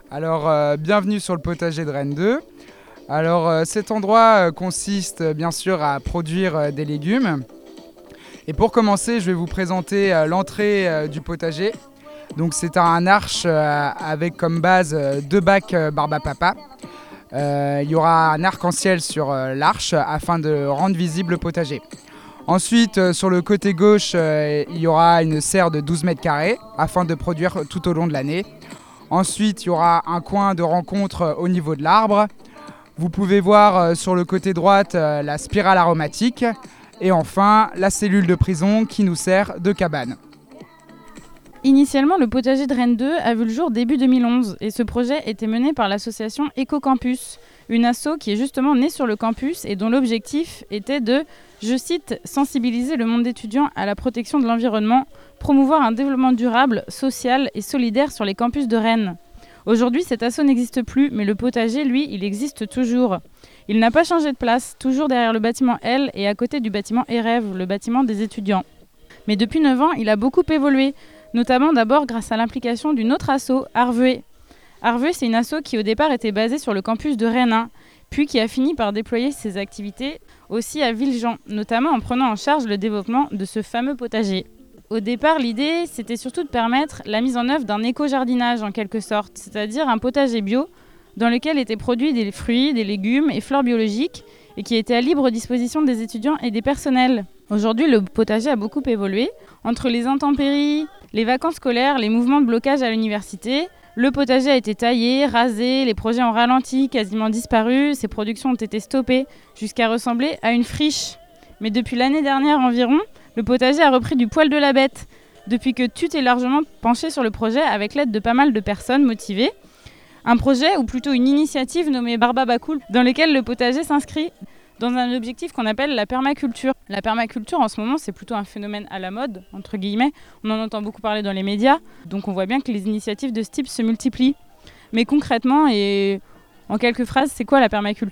Alors, bienvenue sur le potager de Rennes 2. Alors, cet endroit consiste bien sûr à produire des légumes. Et pour commencer, je vais vous présenter l'entrée du potager. Donc, c'est un arche avec comme base deux bacs Barbapapa. Il y aura un arc-en-ciel sur l'arche afin de rendre visible le potager. Ensuite, sur le côté gauche, il y aura une serre de 12 mètres carrés afin de produire tout au long de l'année. Ensuite, il y aura un coin de rencontre au niveau de l'arbre. Vous pouvez voir sur le côté droite la spirale aromatique. Et enfin, la cellule de prison qui nous sert de cabane. Initialement, le potager de Rennes 2 a vu le jour début 2011 et ce projet était mené par l'association Ecocampus, une asso qui est justement née sur le campus et dont l'objectif était de, je cite, sensibiliser le monde étudiant à la protection de l'environnement, promouvoir un développement durable, social et solidaire sur les campus de Rennes. Aujourd'hui, cet asso n'existe plus, mais le potager, lui, il existe toujours. Il n'a pas changé de place, toujours derrière le bâtiment L et à côté du bâtiment EREV, le bâtiment des étudiants. Mais depuis 9 ans, il a beaucoup évolué, notamment d'abord grâce à l'implication d'une autre asso, Arveué. Arveué, c'est une asso qui au départ était basée sur le campus de Rennes 1, puis qui a fini par déployer ses activités aussi à Villejean, notamment en prenant en charge le développement de ce fameux potager. Au départ, l'idée, c'était surtout de permettre la mise en œuvre d'un éco-jardinage en quelque sorte, c'est-à-dire un potager bio dans lequel étaient produits des fruits, des légumes et fleurs biologiques et qui était à libre disposition des étudiants et des personnels. Aujourd'hui, le potager a beaucoup évolué. Entre les intempéries, les vacances scolaires, les mouvements de blocage à l'université, le potager a été taillé, rasé, les projets ont ralenti, quasiment disparu, ses productions ont été stoppées jusqu'à ressembler à une friche. Mais depuis l'année dernière environ, le potager a repris du poil de la bête, depuis que tu t'es largement penché sur le projet avec l'aide de pas mal de personnes motivées. Un projet, ou plutôt une initiative nommée Barbabacool, dans lequel le potager s'inscrit dans un objectif qu'on appelle la permaculture. La permaculture, en ce moment, c'est plutôt un phénomène à la mode, entre guillemets. On en entend beaucoup parler dans les médias, donc on voit bien que les initiatives de ce type se multiplient. Mais concrètement, et en quelques phrases, c'est quoi la permaculture ?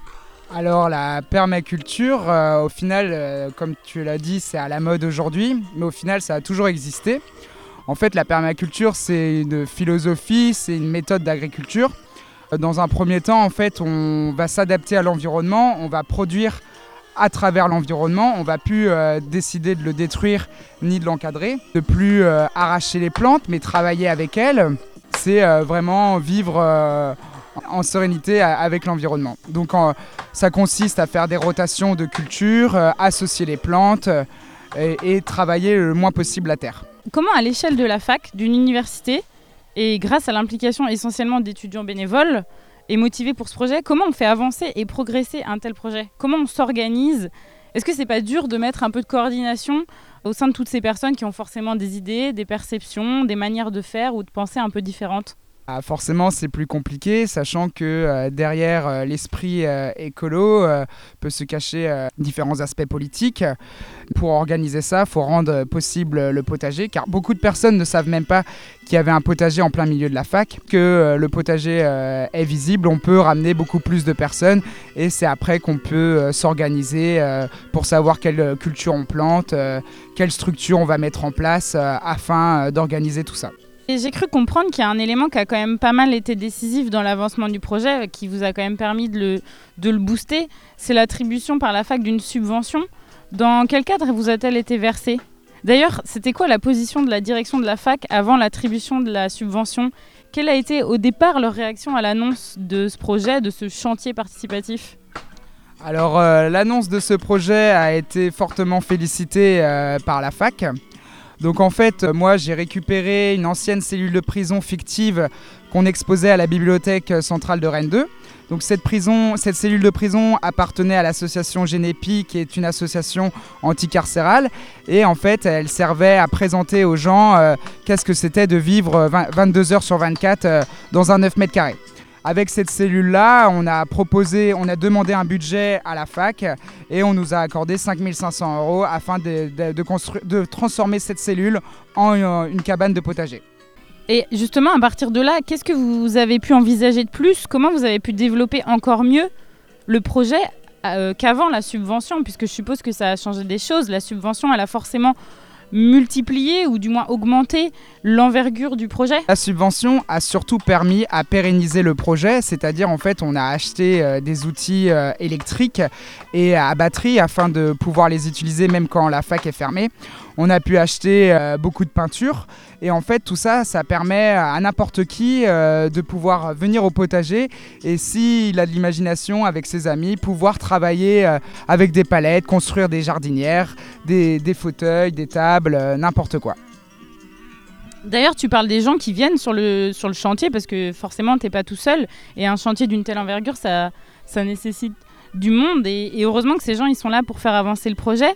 Alors, la permaculture, au final, comme tu l'as dit, c'est à la mode aujourd'hui, mais au final, ça a toujours existé. En fait, la permaculture, c'est une philosophie, c'est une méthode d'agriculture. Dans un premier temps, en fait, on va s'adapter à l'environnement, on va produire à travers l'environnement, on ne va plus décider de le détruire ni de l'encadrer, de plus arracher les plantes, mais travailler avec elles. C'est vraiment vivre en sérénité avec l'environnement. Donc ça consiste à faire des rotations de cultures, associer les plantes et travailler le moins possible la terre. Comment, à l'échelle de la fac, d'une université, et grâce à l'implication essentiellement d'étudiants bénévoles et motivés pour ce projet, comment on fait avancer et progresser un tel projet ? Comment on s'organise ? Est-ce que c'est pas dur de mettre un peu de coordination au sein de toutes ces personnes qui ont forcément des idées, des perceptions, des manières de faire ou de penser un peu différentes ? Forcément, c'est plus compliqué, sachant que derrière l'esprit écolo peut se cacher différents aspects politiques. Pour organiser ça, il faut rendre possible le potager, car beaucoup de personnes ne savent même pas qu'il y avait un potager en plein milieu de la fac. Que le potager est visible, on peut ramener beaucoup plus de personnes, et c'est après qu'on peut s'organiser pour savoir quelle culture on plante, quelle structure on va mettre en place afin d'organiser tout ça. Et j'ai cru comprendre qu'il y a un élément qui a quand même pas mal été décisif dans l'avancement du projet, qui vous a quand même permis de le booster, c'est l'attribution par la fac d'une subvention. Dans quel cadre vous a-t-elle été versée ? D'ailleurs, c'était quoi la position de la direction de la fac avant l'attribution de la subvention ? Quelle a été au départ leur réaction à l'annonce de ce projet, de ce chantier participatif ? Alors, l'annonce de ce projet a été fortement félicitée par la fac. Donc en fait, moi j'ai récupéré une ancienne cellule de prison fictive qu'on exposait à la bibliothèque centrale de Rennes 2. Donc cette cellule de prison appartenait à l'association Génépi, qui est une association anticarcérale. Et en fait, elle servait à présenter aux gens qu'est-ce que c'était de vivre 22 heures sur 24 dans un 9 mètres carrés. Avec cette cellule-là, on a demandé un budget à la fac et on nous a accordé 5 500 € afin de transformer cette cellule en une cabane de potager. Et justement, à partir de là, qu'est-ce que vous avez pu envisager de plus ? Comment vous avez pu développer encore mieux le projet qu'avant la subvention ? Puisque je suppose que ça a changé des choses. La subvention, elle a forcément multiplier ou du moins augmenter l'envergure du projet? La subvention a surtout permis à pérenniser le projet, c'est-à-dire en fait on a acheté des outils électriques et à batterie afin de pouvoir les utiliser même quand la fac est fermée. On a pu acheter beaucoup de peinture et en fait tout ça, ça permet à n'importe qui de pouvoir venir au potager et s'il a de l'imagination avec ses amis, pouvoir travailler avec des palettes, construire des jardinières, des fauteuils, des tables, n'importe quoi. D'ailleurs, tu parles des gens qui viennent sur le chantier parce que forcément, tu n'es pas tout seul. Et un chantier d'une telle envergure, ça nécessite du monde. Et heureusement que ces gens ils sont là pour faire avancer le projet.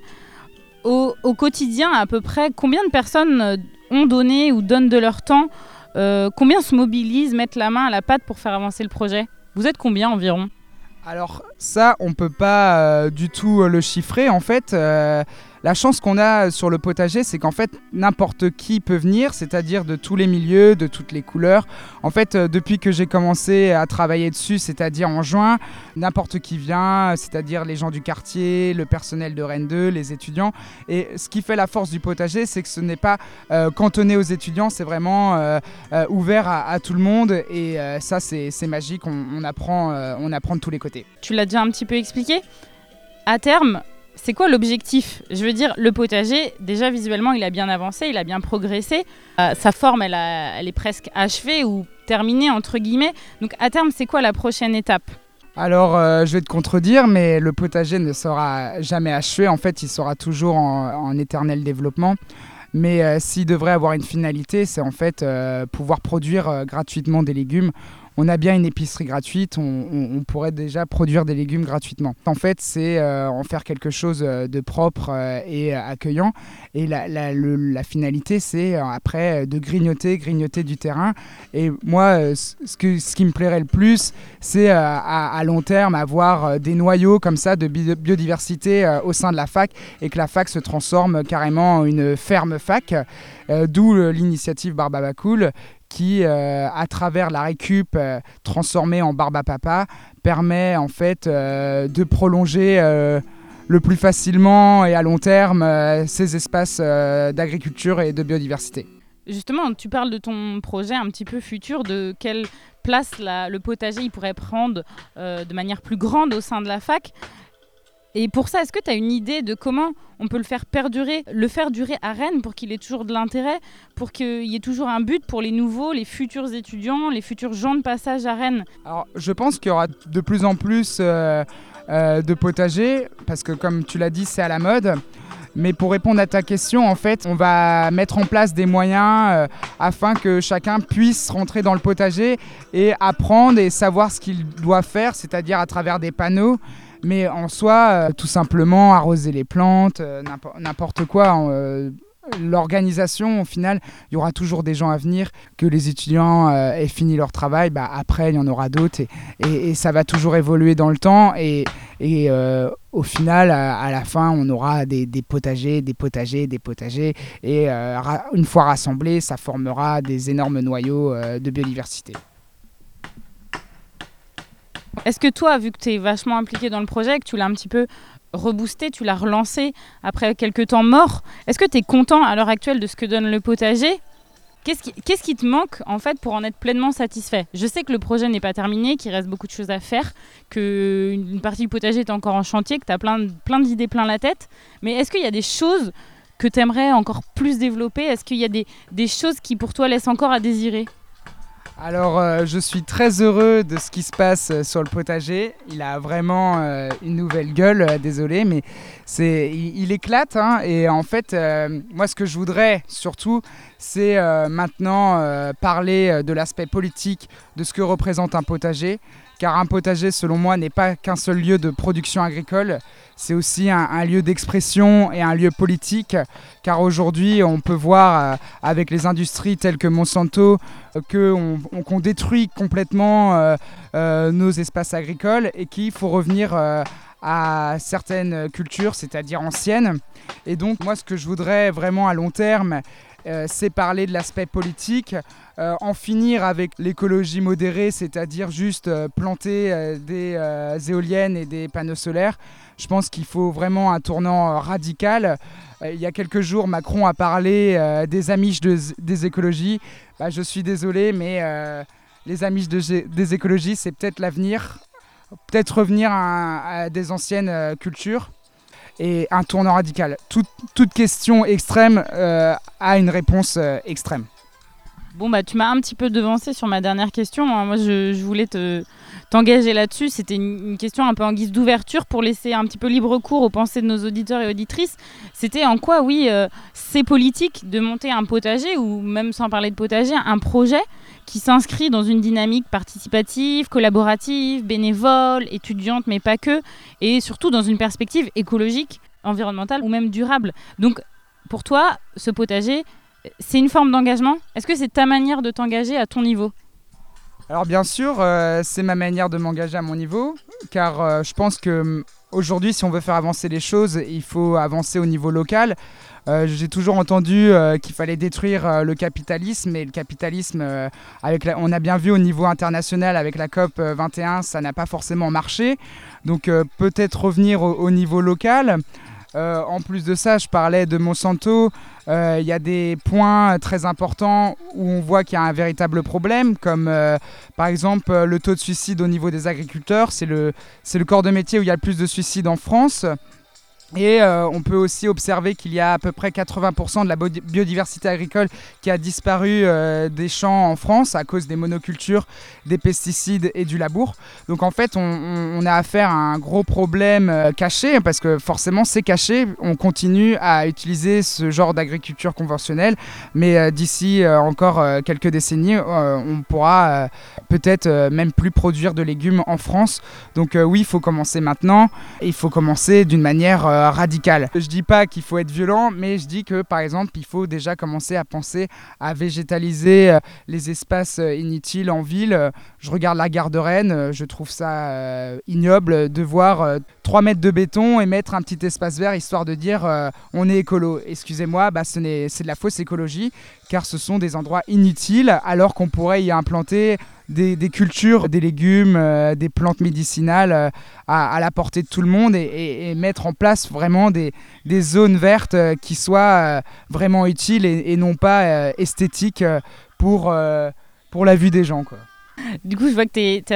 Au quotidien, à peu près, combien de personnes ont donné ou donnent de leur temps? Combien se mobilisent, mettent la main à la pâte pour faire avancer le projet? Vous êtes combien environ? Alors ça, on ne peut pas du tout le chiffrer. En fait, la chance qu'on a sur le potager, c'est qu'en fait, n'importe qui peut venir, c'est-à-dire de tous les milieux, de toutes les couleurs. En fait, depuis que j'ai commencé à travailler dessus, c'est-à-dire en juin, n'importe qui vient, c'est-à-dire les gens du quartier, le personnel de Rennes 2, les étudiants. Et ce qui fait la force du potager, c'est que ce n'est pas cantonné aux étudiants, c'est vraiment ouvert à tout le monde. Et ça, c'est magique, on apprend de tous les côtés. Tu l'as déjà un petit peu expliqué. À terme, c'est quoi l'objectif? Je veux dire, le potager, déjà visuellement, il a bien avancé, il a bien progressé. Sa forme, elle est presque achevée ou terminée, entre guillemets. Donc à terme, c'est quoi la prochaine étape? Alors, je vais te contredire, mais le potager ne sera jamais achevé. En fait, il sera toujours en éternel développement. Mais s'il devrait avoir une finalité, c'est en fait pouvoir produire gratuitement des légumes. On a bien une épicerie gratuite, on pourrait déjà produire des légumes gratuitement. En fait, c'est en faire quelque chose de propre et accueillant. Et la finalité, c'est après de grignoter du terrain. Et moi, ce qui me plairait le plus, c'est à long terme avoir des noyaux comme ça de biodiversité au sein de la fac et que la fac se transforme carrément en une ferme fac, d'où l'initiative Barbe à Bacoul, qui, à travers la récup transformée en barbe à papa, permet en fait de prolonger le plus facilement et à long terme ces espaces d'agriculture et de biodiversité. Justement, tu parles de ton projet un petit peu futur, de quelle place le potager il pourrait prendre de manière plus grande au sein de la fac. Et pour ça, est-ce que tu as une idée de comment on peut le faire perdurer, le faire durer à Rennes pour qu'il ait toujours de l'intérêt, pour qu'il y ait toujours un but pour les nouveaux, les futurs étudiants, les futurs gens de passage à Rennes? Alors, je pense qu'il y aura de plus en plus de potagers, parce que comme tu l'as dit, c'est à la mode. Mais pour répondre à ta question, en fait, on va mettre en place des moyens afin que chacun puisse rentrer dans le potager et apprendre et savoir ce qu'il doit faire, c'est-à-dire à travers des panneaux. Mais en soi, tout simplement arroser les plantes, n'importe quoi. L'organisation, au final, il y aura toujours des gens à venir. Que les étudiants aient fini leur travail, après, il y en aura d'autres. Et ça va toujours évoluer dans le temps. Et au final, à la fin, on aura des potagers. Et une fois rassemblés, ça formera des énormes noyaux de biodiversité. Est-ce que toi, vu que tu es vachement impliqué dans le projet, que tu l'as un petit peu reboosté, tu l'as relancé après quelques temps mort, est-ce que tu es content à l'heure actuelle de ce que donne le potager? Qu'est-ce qui te manque en fait pour en être pleinement satisfait? Je sais que le projet n'est pas terminé, qu'il reste beaucoup de choses à faire, qu'une partie du potager est encore en chantier, que tu as plein d'idées plein la tête, mais est-ce qu'il y a des choses que tu aimerais encore plus développer? Est-ce qu'il y a des choses qui pour toi laissent encore à désirer? Alors, je suis très heureux de ce qui se passe sur le potager. Il a vraiment une nouvelle gueule, désolé, mais il éclate. Hein, et en fait, moi, ce que je voudrais surtout, c'est maintenant parler de l'aspect politique de ce que représente un potager. Car un potager, selon moi, n'est pas qu'un seul lieu de production agricole, c'est aussi un lieu d'expression et un lieu politique. Car aujourd'hui, on peut voir avec les industries telles que Monsanto qu'on détruit complètement nos espaces agricoles et qu'il faut revenir à certaines cultures, c'est-à-dire anciennes. Et donc, moi, ce que je voudrais vraiment à long terme, c'est parler de l'aspect politique, en finir avec l'écologie modérée, c'est-à-dire juste planter des éoliennes et des panneaux solaires, Je pense qu'il faut vraiment un tournant radical. Il y a quelques jours, Macron a parlé des Amish des écologies. Je suis désolé, mais les Amish des écologies, c'est peut-être l'avenir. Peut-être revenir à des anciennes cultures. Et un tournant radical. Toute question extrême a une réponse extrême. Bon, tu m'as un petit peu devancé sur ma dernière question. Moi, je voulais t'engager là-dessus. C'était une question un peu en guise d'ouverture pour laisser un petit peu libre cours aux pensées de nos auditeurs et auditrices. C'était en quoi, c'est politique de monter un potager, ou même sans parler de potager, un projet qui s'inscrit dans une dynamique participative, collaborative, bénévole, étudiante, mais pas que, et surtout dans une perspective écologique, environnementale ou même durable. Donc, pour toi, ce potager, c'est une forme d'engagement. Est-ce que c'est ta manière de t'engager à ton niveau ? Alors bien sûr, c'est ma manière de m'engager à mon niveau, car je pense qu'aujourd'hui, si on veut faire avancer les choses, il faut avancer au niveau local. J'ai toujours entendu qu'il fallait détruire le capitalisme, et le capitalisme, on a bien vu au niveau international avec la COP 21, ça n'a pas forcément marché. Donc peut-être revenir au niveau local. En plus de ça, je parlais de Monsanto. Il y a des points très importants où on voit qu'il y a un véritable problème, comme par exemple le taux de suicide au niveau des agriculteurs. C'est le corps de métier où il y a le plus de suicides en France. Et on peut aussi observer qu'il y a à peu près 80% de la biodiversité agricole qui a disparu des champs en France à cause des monocultures, des pesticides et du labour. Donc en fait, on a affaire à un gros problème caché, parce que forcément c'est caché. On continue à utiliser ce genre d'agriculture conventionnelle, mais d'ici encore quelques décennies, on pourra peut-être même plus produire de légumes en France. Donc oui, il faut commencer maintenant. Il faut commencer d'une manière radical. Je dis pas qu'il faut être violent, mais je dis que par exemple il faut déjà commencer à penser à végétaliser les espaces inutiles en ville. Je regarde la gare de Rennes, je trouve ça ignoble de voir 3 mètres de béton et mettre un petit espace vert histoire de dire on est écolo. Excusez-moi, c'est de la fausse écologie, car ce sont des endroits inutiles alors qu'on pourrait y implanter des cultures, des légumes, des plantes médicinales à la portée de tout le monde, et mettre en place vraiment des zones vertes qui soient vraiment utiles et non pas esthétiques pour la vue des gens, quoi. Du coup, je vois que t'es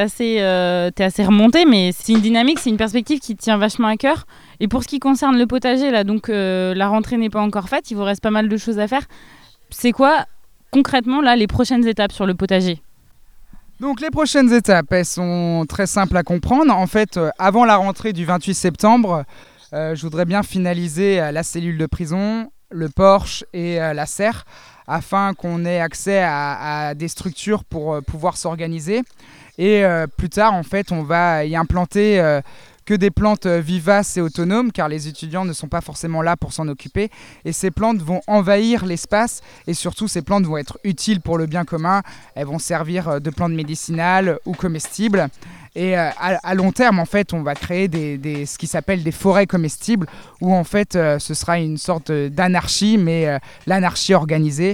assez remonté, mais c'est une dynamique, c'est une perspective qui te tient vachement à cœur. Et pour ce qui concerne le potager, là, donc la rentrée n'est pas encore faite, il vous reste pas mal de choses à faire. C'est quoi concrètement là les prochaines étapes sur le potager ? Donc les prochaines étapes, elles sont très simples à comprendre. En fait, avant la rentrée du 28 septembre, je voudrais bien finaliser la cellule de prison, le porche et la serre, afin qu'on ait accès à des structures pour pouvoir s'organiser. Et plus tard, en fait, on va y implanter que des plantes vivaces et autonomes, car les étudiants ne sont pas forcément là pour s'en occuper. Et ces plantes vont envahir l'espace, et surtout ces plantes vont être utiles pour le bien commun. Elles vont servir de plantes médicinales ou comestibles. Et à long terme, en fait, on va créer ce qui s'appelle des forêts comestibles, où en fait, ce sera une sorte d'anarchie, mais l'anarchie organisée.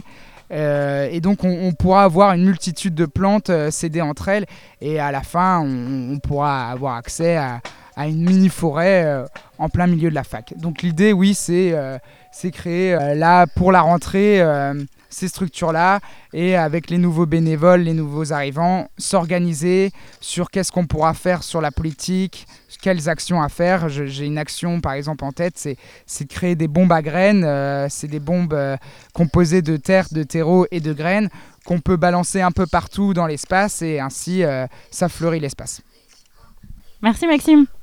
Et donc on pourra avoir une multitude de plantes cédées entre elles, et à la fin on pourra avoir accès à une mini-forêt en plein milieu de la fac. Donc l'idée, oui, c'est créer là pour la rentrée ces structures-là, et avec les nouveaux bénévoles, les nouveaux arrivants, s'organiser sur qu'est-ce qu'on pourra faire sur la politique, quelles actions à faire. J'ai une action par exemple en tête, c'est de créer des bombes à graines. C'est des bombes composées de terre, de terreau et de graines qu'on peut balancer un peu partout dans l'espace, et ainsi ça fleurit l'espace. Merci Maxime.